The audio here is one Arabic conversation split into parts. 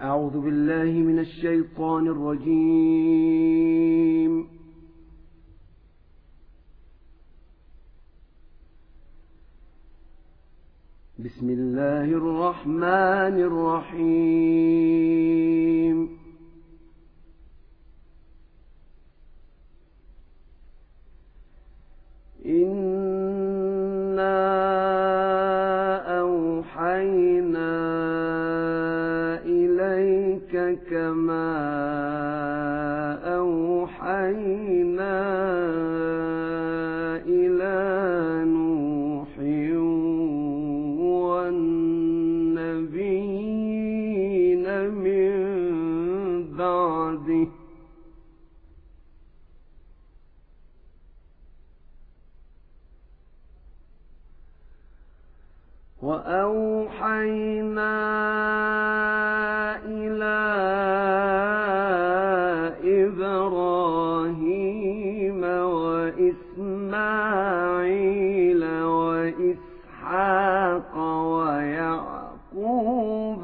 أعوذ بالله من الشيطان الرجيم. بسم الله الرحمن الرحيم. إنا أوحينا إليك كما أوحينا إلى نوح والنبيين من بعده وأوحينا إلى إبراهيم وإسماعيل وإسحاق ويعقوب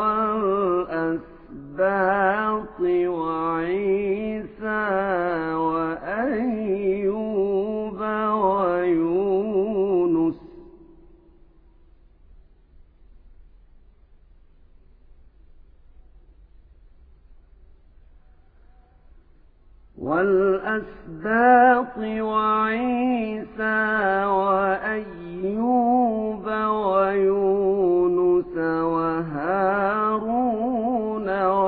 والأسباط وعيسى وأيوب ويونس وهارون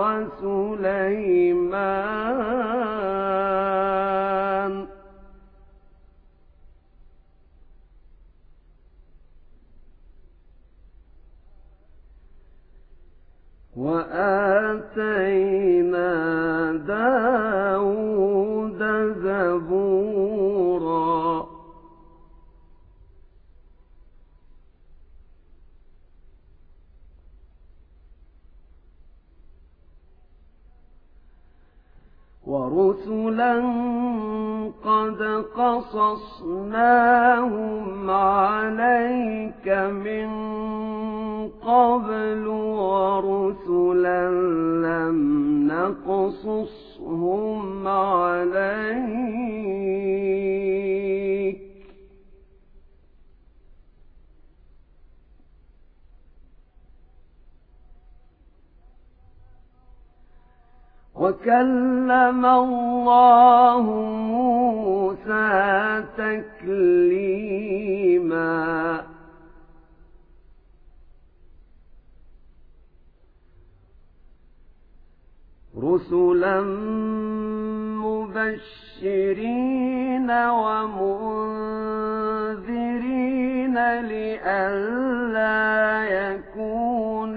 وسليمان وآتينا داود زبورا ورسلا قد قصصناهم عليك من قبل ورسلا لم نقصصهم عليك وكلم الله موسى تكليما رسلا مبشرين ومنذرين لئلا يكون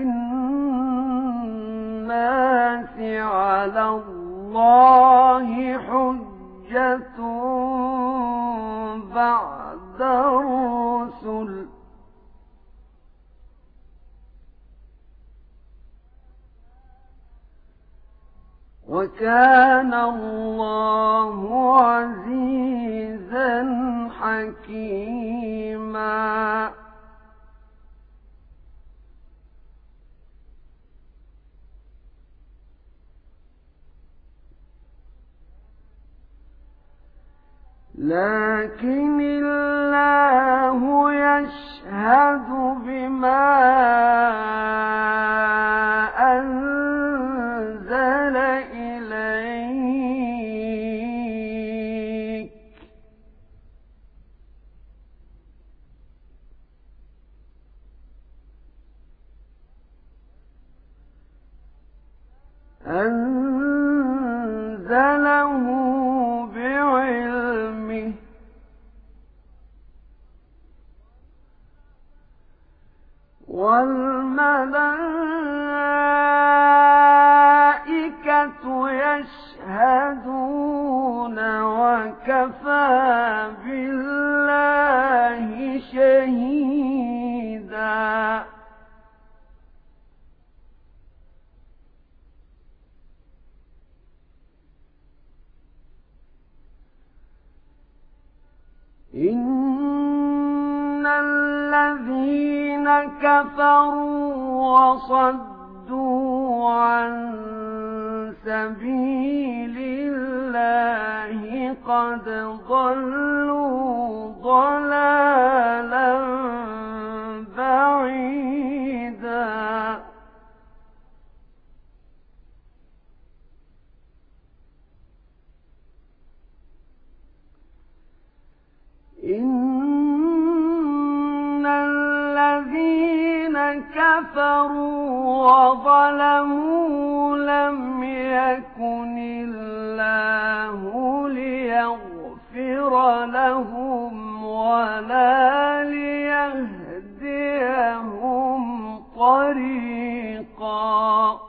للناس على الله حجة بعد الرسل وكان الله عزيزا حكيما لكن الله يشهد بما أنزل إليك أنزله بعلمه والملائكة يشهدون وكفى بالله شهيدا إن الذين كفروا وصدوا عن سبيل الله قد ضلوا ضلالا بعيدا إن الذين كفروا وظلموا لم يكن الله ليغفر لهم ولا ليهديهم طريقا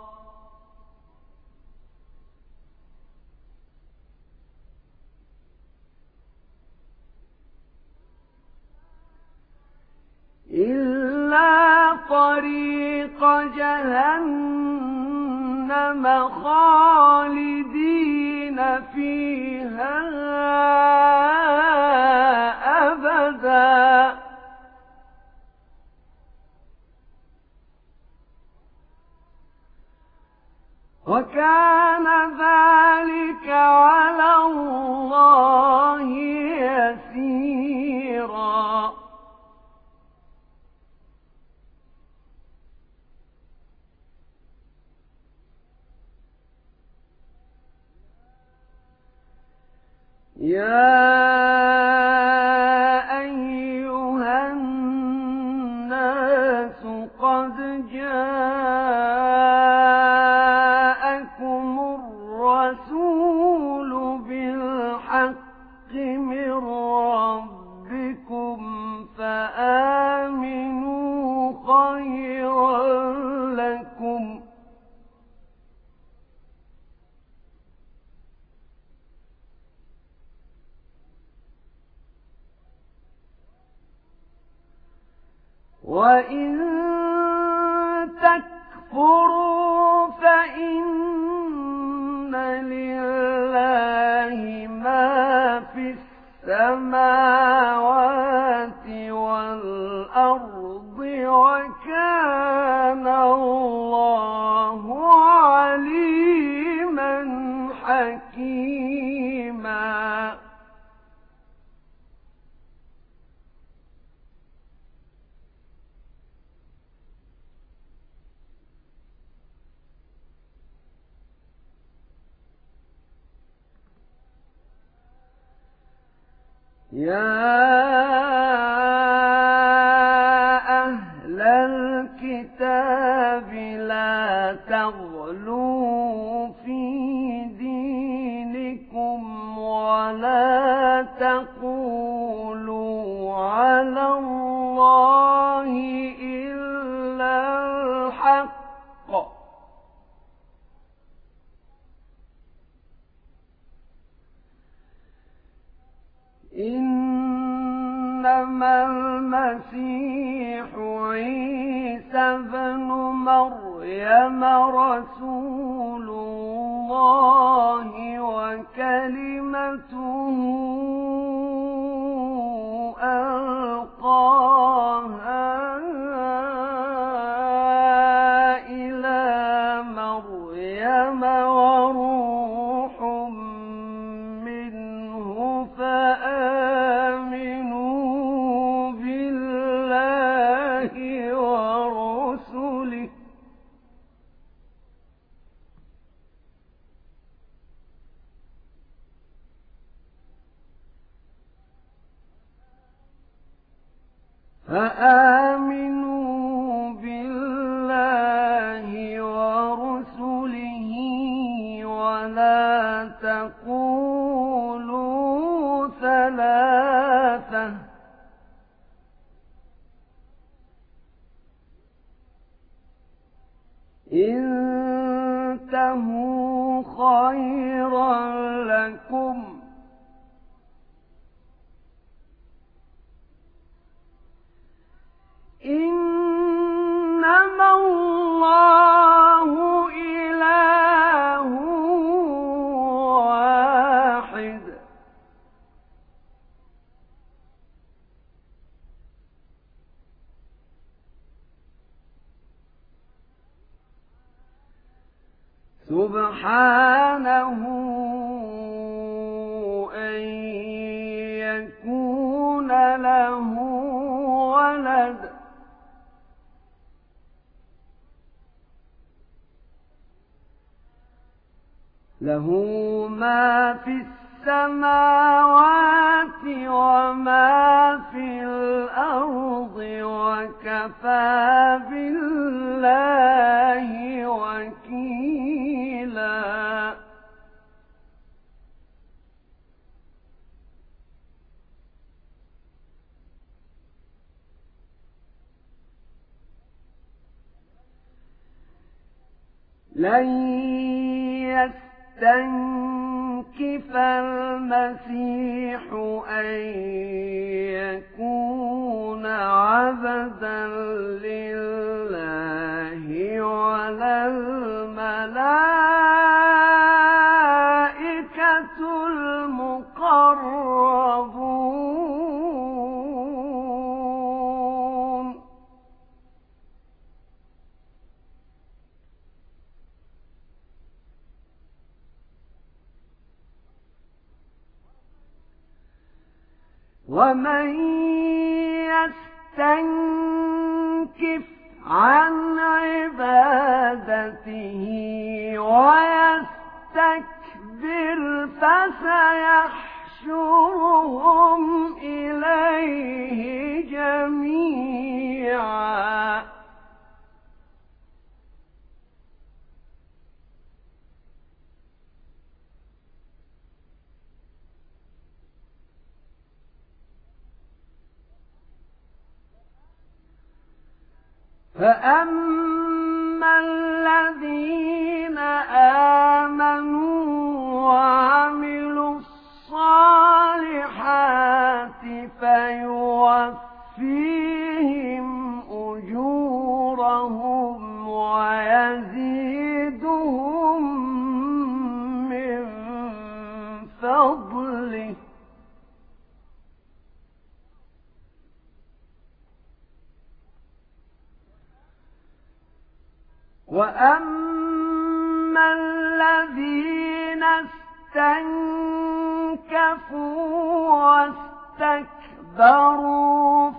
إلا طريق جهنم خالدين فيها أبدا وكان ذلك على الله يسيرا يا أيها الناس قد جاءكم الرسول بالحق من ربكم فآمنوا خيرا لكم وإن تكفروا فإن لله ما في السماوات والأرض وكان الله عليما حكيما يا أهل الكتاب لا تغلوا في دينكم ولا تقولوا على الله إلا الحق إنما المسيح عيسى بن مريم رسول الله وكلمته ألقاها إلى مريم وروح منه فآمنوا بالله ورسله ولا تقولوا ثلاثة انتهوا خيرا لكم إنما الله إله واحد سبحانه أن يكون له ولد له ما في السماوات وما في الأرض وكفى بالله وكيلا لن يستنكف المسيح أن يكون عبدا لله ولا الملائكة المقربون ومن يستنكف عن عبادته ويستكبر فسيحشرهم إليه جميعا فأما الذين آمنوا وعملوا الصالحات فيوفيهم أجورهم ويزيدهم من فضله وأما الذين استنكفوا واستكبروا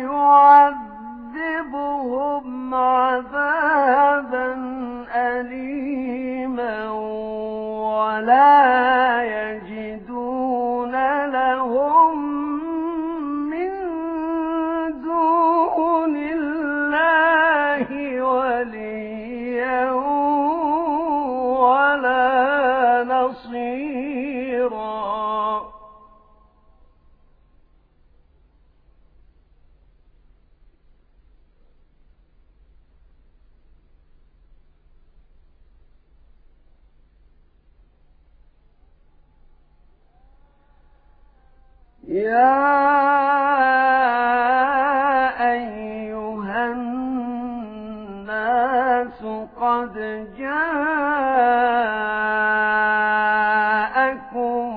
فيعذبهم عذابا أليما ولا يجدون لهم من دون الله وليا ولا نصيرا يا أيها الناس قد جاءكم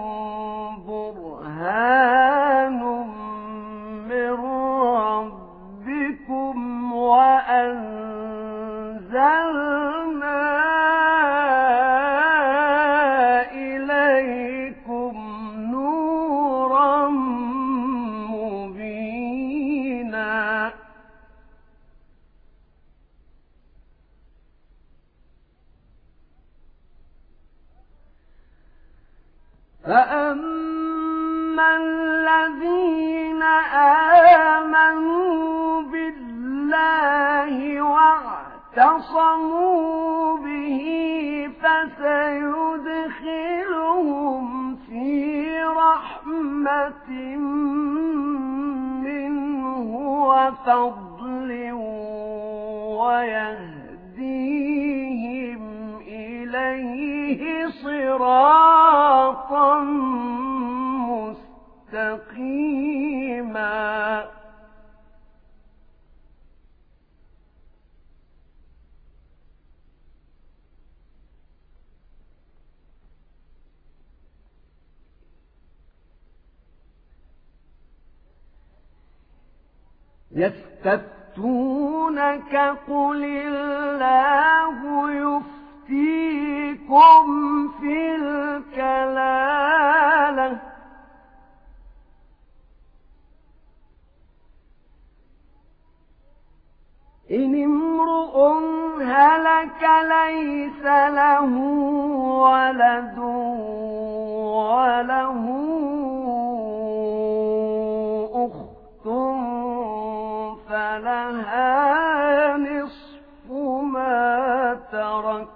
برهان من ربكم وأنزلنا إليكم نورا مبينا فأما الذين آمنوا بالله واعتصموا به فسيدخلهم في رحمة منه وفضل ويهديهم إليه صراطا مستقيما يستفتونك قل الله يفتيكم يفتيكم في الكلالة إن امرؤ هلك ليس له ولد وله أخت فلها نصف ما ترك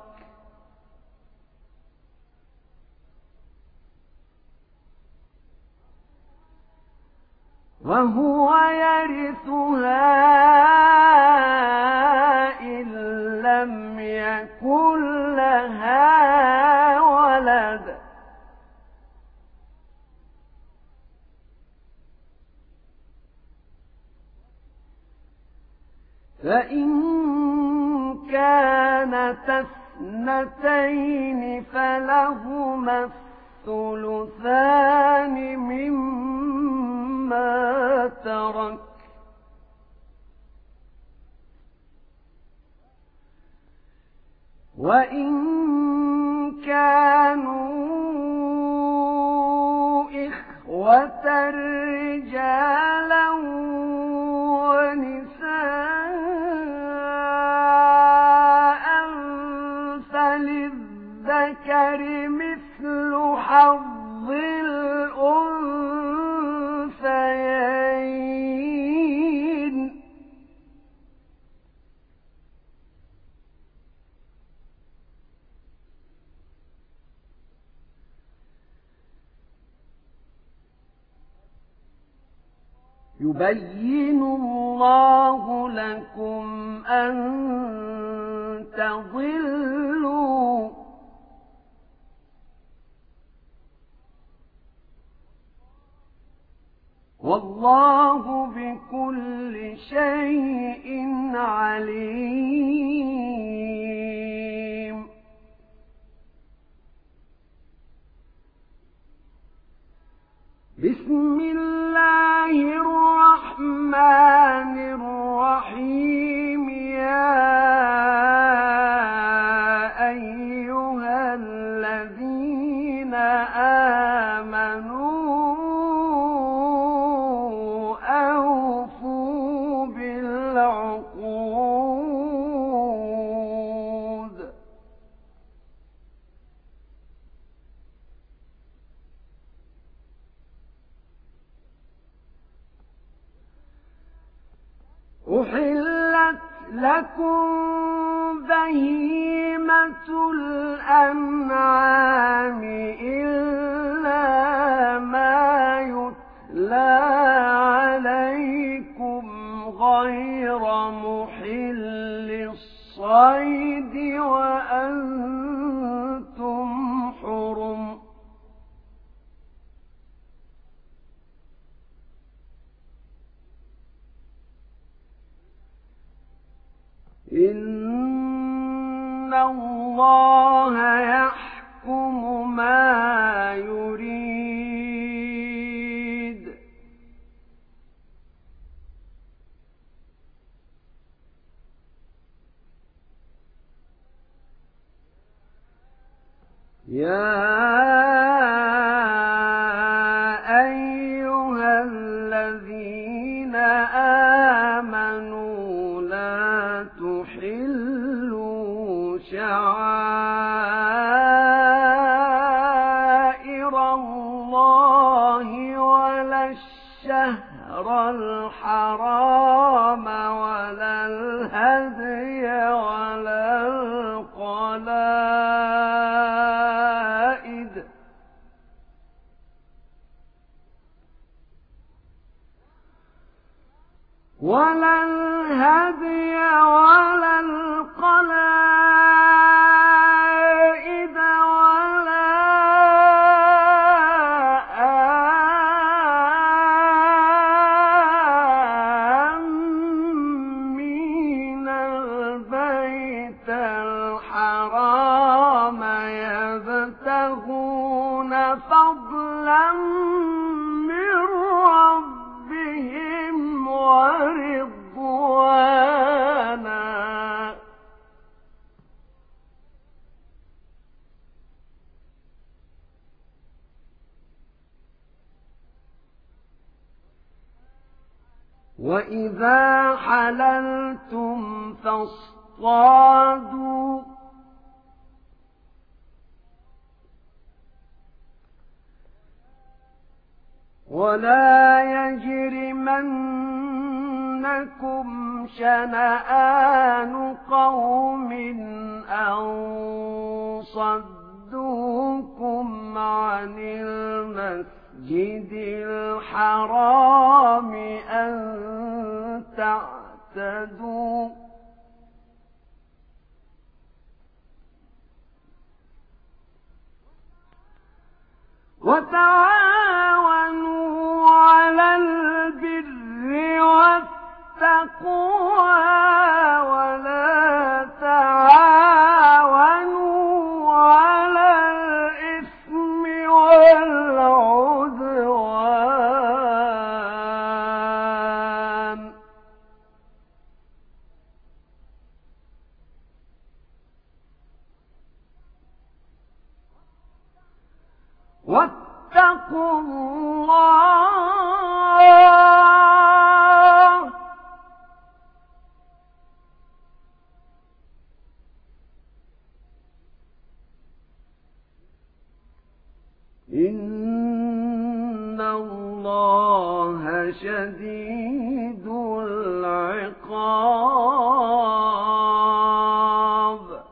وهو يرثها إن لم يكن لها ولد فإن كانتا اثنتين فلهما الثلثان مما ترك وإن كانوا إخوة رجالا ونساء فللذكر مثل حظ الأنثيين يبين الله لكم أن تضلوا والله بكل شيء عليم بسم الله الرحمن الرحيم يا أيها الذين آمنوا أوفوا بالعقود أحلت لكم بهيمة الأنعام إلا ما يتلى عليكم غير محل الصيد وأنتم حرم إن الله يحكم ما يريد يا أيها الذين آمنوا لا تحلوا شعائر الله ولا الشهر الحرام ولا الهدي ولا القلائد ولا الهدي ولا القلائد ولا آمين البيت وإذا حللتم فاصطادوا ولا يجرمنكم شنآن قوم أن صدوكم عن المسجد الحرام أن تعتدوا وتعاونوا على البر والتقوى ولا تعاونوا على الإثم والعدوان واتقوا الله إن الله شديد العقاب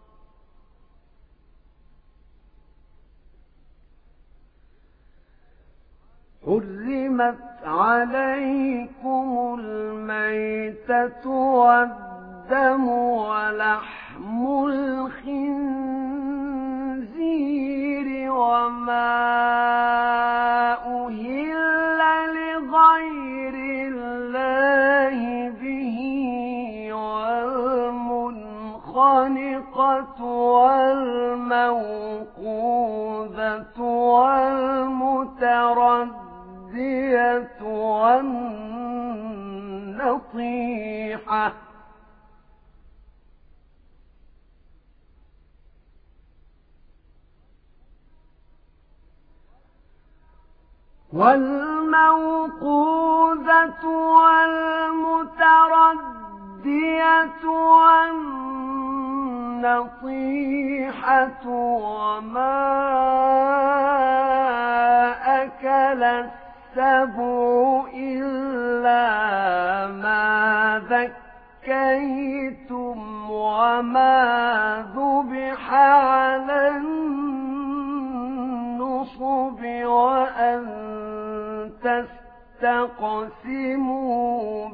حرمت عليكم الميتة والدم ولحم الخنزير وما أهل لغير الله به والمنخنقة والموقوذة والمتردية والنطيحة والمتردية والنطيحة وما أكل السبع إلا ما ذكيتم وما ذبح على النصب وأن تستقسموا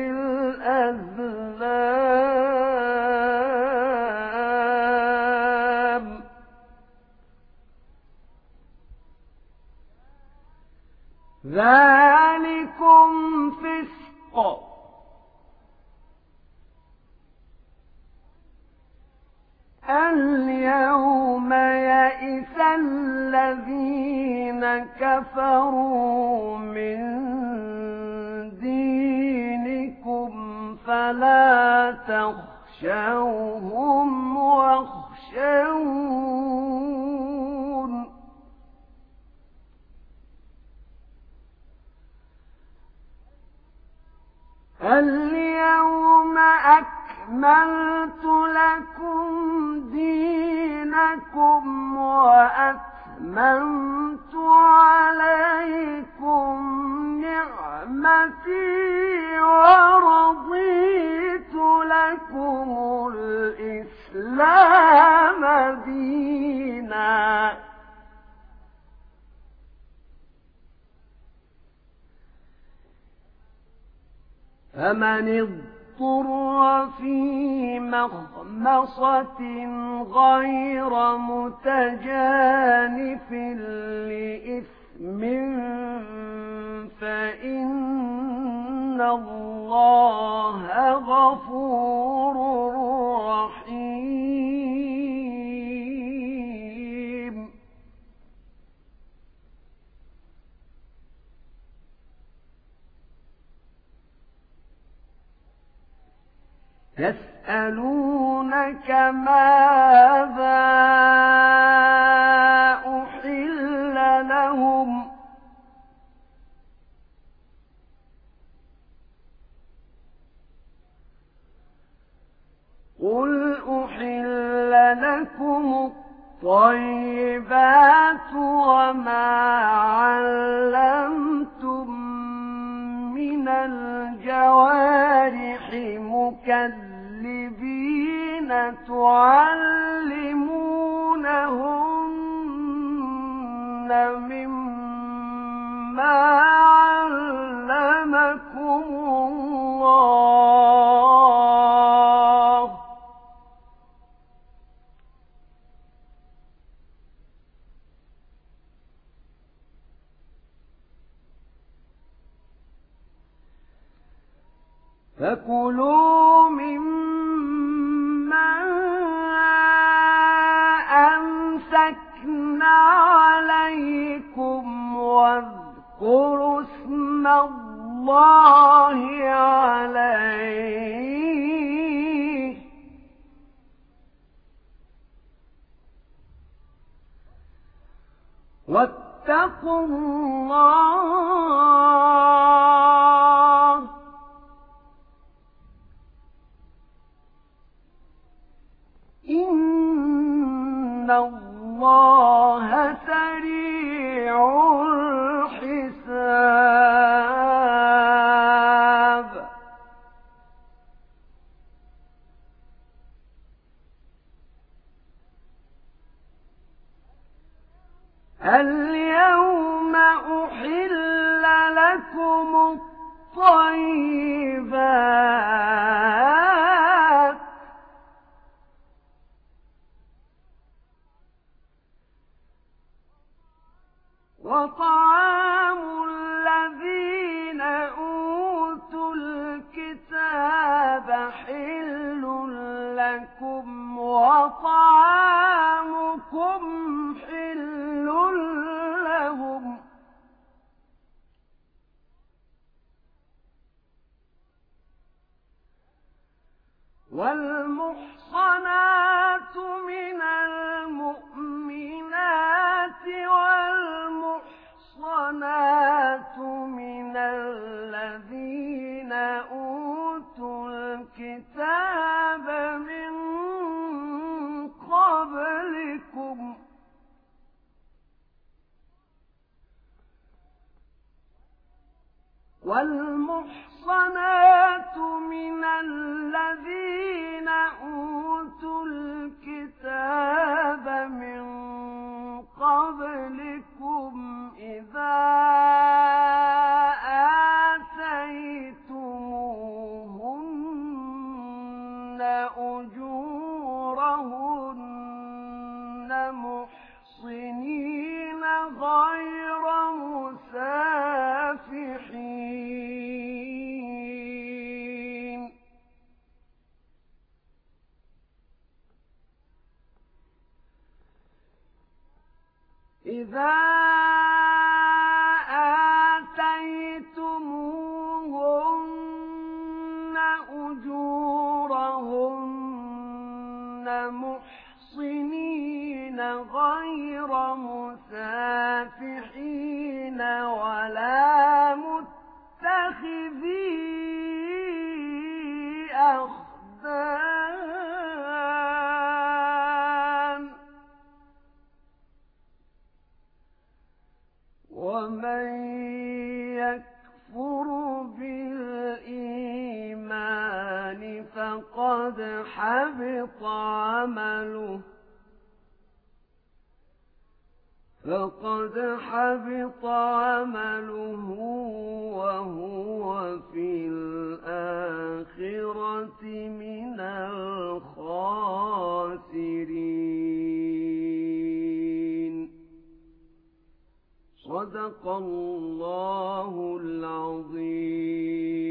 بالأزلام ذلكم فسق اليوم يئس الذين كفروا من دينكم فلا تخشوهم واخشون اليوم أكملت لكم دينكم وأتممت عليكم نعمتي ورضيت لكم الإسلام دينا فمن اضطر في مخمصة غير متجانف لإثم فإن الله غفور رحيم يسألونك ماذا أحل لهم قل أحل لكم الطيبات وما علمتم من الجوارح مكذبين تعلمونهن مما علمكم الله فكلوا مما أمسكنا عليكم واذكروا اسم الله عليه واتقوا الله إن الله سريع الحساب اليوم أحل لكم الطيبات وطعام الذين أوتوا الكتاب حل لكم وطعامكم حل لهم والمحصنات من المؤمنات والمحصنات من الذين أوتوا الكتاب من قبلكم والمحصنات من الذين أوتوا الكتاب من قبلكم إذا آتيتموهن أجورهن محصنين غير مسافحين إذا آتيتموهن أجورهن محصنين غير مسافحين ولا متخذي أخدان ومن يكفر بالإيمان فقد حبط عمله وهو في الآخرة من الخاسرين. صدق الله العظيم.